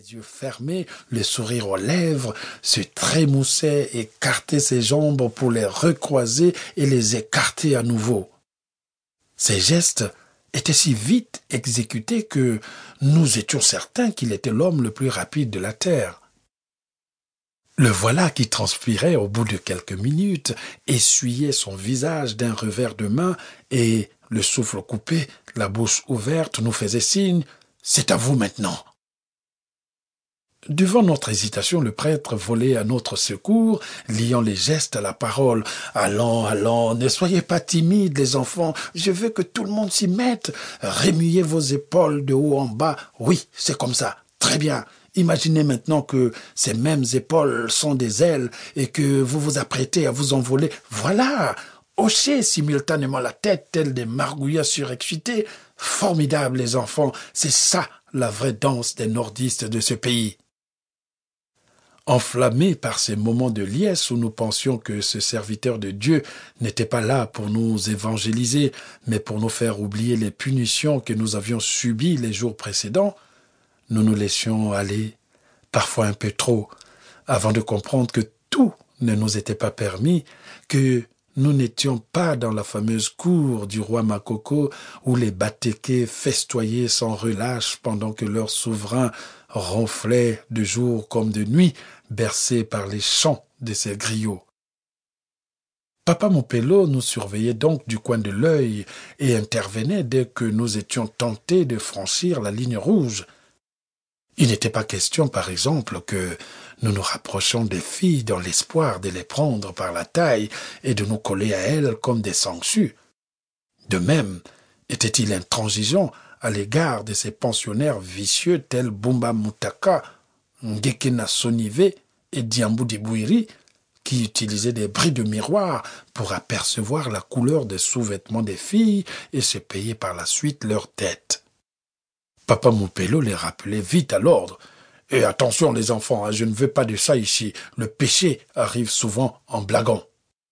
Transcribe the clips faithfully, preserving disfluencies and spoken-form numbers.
les yeux fermés, le sourire aux lèvres, se trémoussait, écartait ses jambes pour les recroiser et les écarter à nouveau. Ces gestes étaient si vite exécutés que nous étions certains qu'il était l'homme le plus rapide de la terre. Le voilà qui transpirait au bout de quelques minutes, essuyait son visage d'un revers de main et, le souffle coupé, la bouche ouverte, nous faisait signe « C'est à vous maintenant !» Devant notre hésitation, le prêtre volait à notre secours, liant les gestes à la parole. « Allons, allons, ne soyez pas timides, les enfants, je veux que tout le monde s'y mette. Remuez vos épaules de haut en bas. Oui, c'est comme ça. Très bien. Imaginez maintenant que ces mêmes épaules sont des ailes et que vous vous apprêtez à vous envoler. Voilà. Hochez simultanément la tête telle des margouillas surexcités. Formidable, les enfants. C'est ça, la vraie danse des nordistes de ce pays. » Enflammés par ces moments de liesse où nous pensions que ce serviteur de Dieu n'était pas là pour nous évangéliser, mais pour nous faire oublier les punitions que nous avions subies les jours précédents, nous nous laissions aller, parfois un peu trop, avant de comprendre que tout ne nous était pas permis, que nous n'étions pas dans la fameuse cour du roi Makoko où les Batékés festoyaient sans relâche pendant que leur souverain ronflait de jour comme de nuit, bercé par les chants de ses griots. Papa Mopelo nous surveillait donc du coin de l'œil et intervenait dès que nous étions tentés de franchir la ligne rouge. Il n'était pas question, par exemple, que nous nous rapprochions des filles dans l'espoir de les prendre par la taille et de nous coller à elles comme des sangsues. De même, était-il intransigeant à l'égard de ces pensionnaires vicieux tels Bumba Mutaka, Ngekena Sonive et Diambou Dibouiri, qui utilisaient des bris de miroir pour apercevoir la couleur des sous-vêtements des filles et se payer par la suite leur tête. Papa Mopelo les rappelait vite à l'ordre. « Et attention les enfants, je ne veux pas de ça ici. Le péché arrive souvent en blaguant. »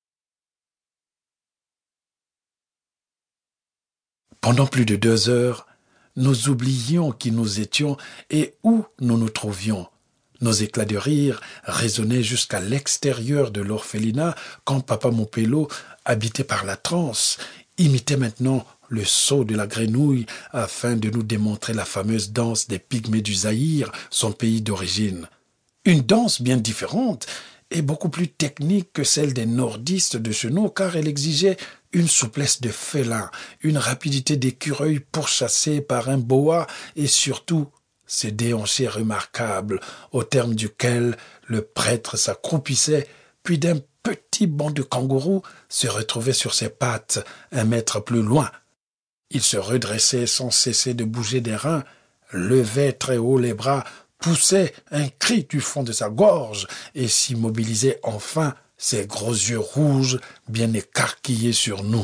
Pendant plus de deux heures, nous oublions qui nous étions et où nous nous trouvions. Nos éclats de rire résonnaient jusqu'à l'extérieur de l'orphelinat quand Papa Mopelo, habité par la transe, imitait maintenant le saut de la grenouille afin de nous démontrer la fameuse danse des pygmées du Zaïre, son pays d'origine. Une danse bien différente et beaucoup plus technique que celle des nordistes de chez nous, car elle exigeait une souplesse de félin, une rapidité d'écureuil pourchassé par un boa et surtout ce déhanché remarquable au terme duquel le prêtre s'accroupissait, puis d'un petit bond de kangourou se retrouvait sur ses pattes un mètre plus loin. Il se redressait sans cesser de bouger des reins, levait très haut les bras, poussait un cri du fond de sa gorge et s'immobilisait enfin, ses gros yeux rouges bien écarquillés sur nous.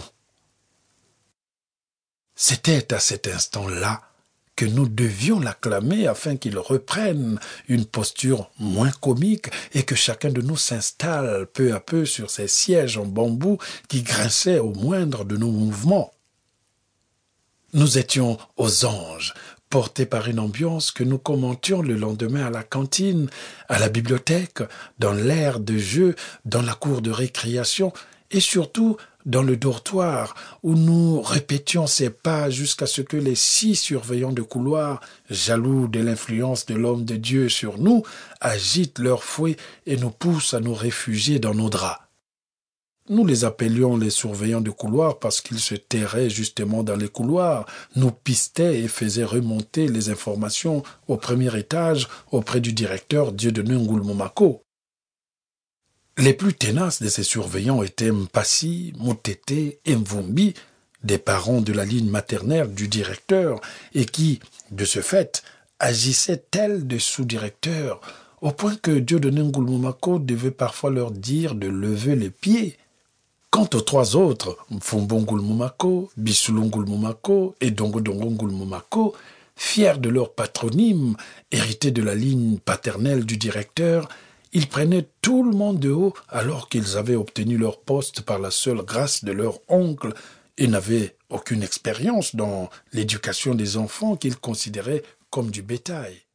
C'était à cet instant-là que nous devions l'acclamer afin qu'il reprenne une posture moins comique et que chacun de nous s'installe peu à peu sur ces sièges en bambou qui grinçaient au moindre de nos mouvements. Nous étions aux anges, portés par une ambiance que nous commentions le lendemain à la cantine, à la bibliothèque, dans l'aire de jeu, dans la cour de récréation et surtout dans le dortoir où nous répétions ces pas jusqu'à ce que les six surveillants de couloir, jaloux de l'influence de l'homme de Dieu sur nous, agitent leurs fouets et nous poussent à nous réfugier dans nos draps. Nous les appelions les surveillants de couloir parce qu'ils se terraient justement dans les couloirs, nous pistaient et faisaient remonter les informations au premier étage auprès du directeur Dieudonné Ngulmomako. Les plus tenaces de ces surveillants étaient Mpassi, Mutete et Mvumbi, des parents de la ligne maternelle du directeur et qui, de ce fait, agissaient tels des sous-directeurs, au point que Dieudonné Ngulmomako devait parfois leur dire de lever les pieds. Quant aux trois autres, Mfumbo Ngulmomako, Bissoulou Ngulmomako et Dongo Dongo Ngulmomako, fiers de leur patronyme, hérités de la ligne paternelle du directeur, ils prenaient tout le monde de haut alors qu'ils avaient obtenu leur poste par la seule grâce de leur oncle et n'avaient aucune expérience dans l'éducation des enfants qu'ils considéraient comme du bétail.